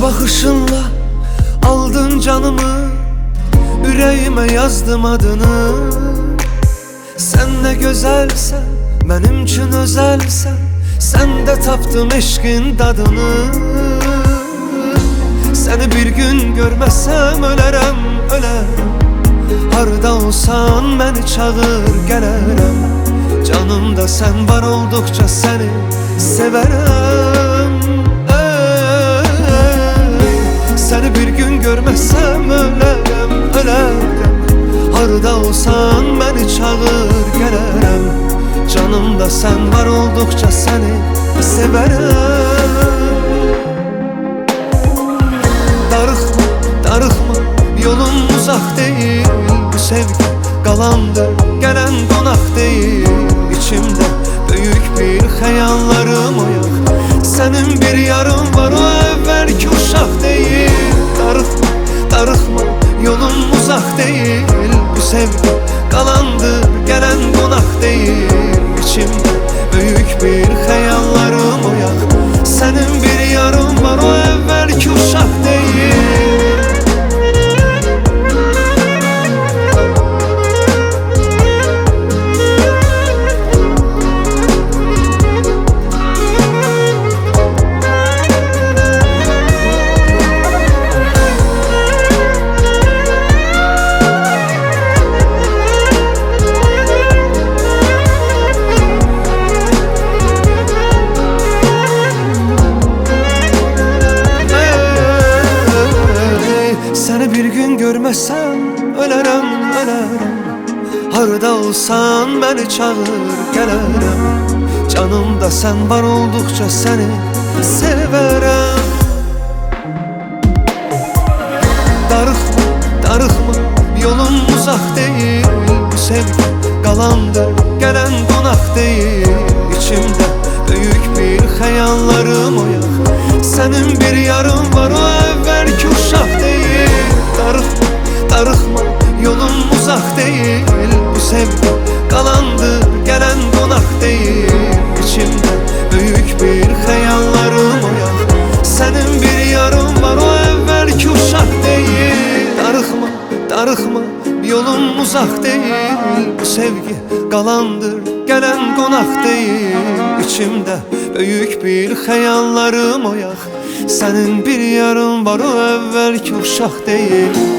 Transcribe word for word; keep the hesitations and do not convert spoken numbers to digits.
bakışınla aldın canımı, yüreğime yazdım adını. Sen ne güzelsen, benim için özelsen, sen de taptım eşkin dadını. Seni bir gün görmezsem ölerem, ölerem. Harda olsan beni çağır gelerem. Canımda sen var oldukça seni severem. Ey, seni bir gün görmezsem ölerem, ölerem. Harda olsan beni çağır gelerem. Canımda sen var oldukça seni severem. Darıkma, darıkma, yolun uzak değil. Bu sevgi galandır, gelen konak değil. İçimde büyük bir hayallarım oyak. Senin bir yarın var, o evvelki uşak değil. Darıkma, darıkma, yolun uzak değil. Bu sevgi galandır, gelen konak değil. İçimde büyük bir hayallarım oyak. Senin bir yarın var, o evvelki uşak değil. Seni bir gün görmezsem ölerem, ölerem. Harda olsan beni çağır gelerem. Canımda sen var oldukça seni severem. Darıkma, darıkma, yolun uzak değil. Bu sevgi galandır, gelen konak değil. İçimde büyük bir hayallarım oyak. Senin bir yarın var, o evvelki uşak değil. Darıkma, darıkma, yolun uzak değil. Bu sevgi galandır, gelen konak değil. İçimde büyük bir hayallarım oyak. Senin bir yarın var, o evvelki uşak değil. Darıkma, darıkma, yolun uzak değil. Bu sevgi galandır, gelen konak değil. İçimde büyük bir hayallarım oyak. Senin bir yarın var, o evvelki uşak değil.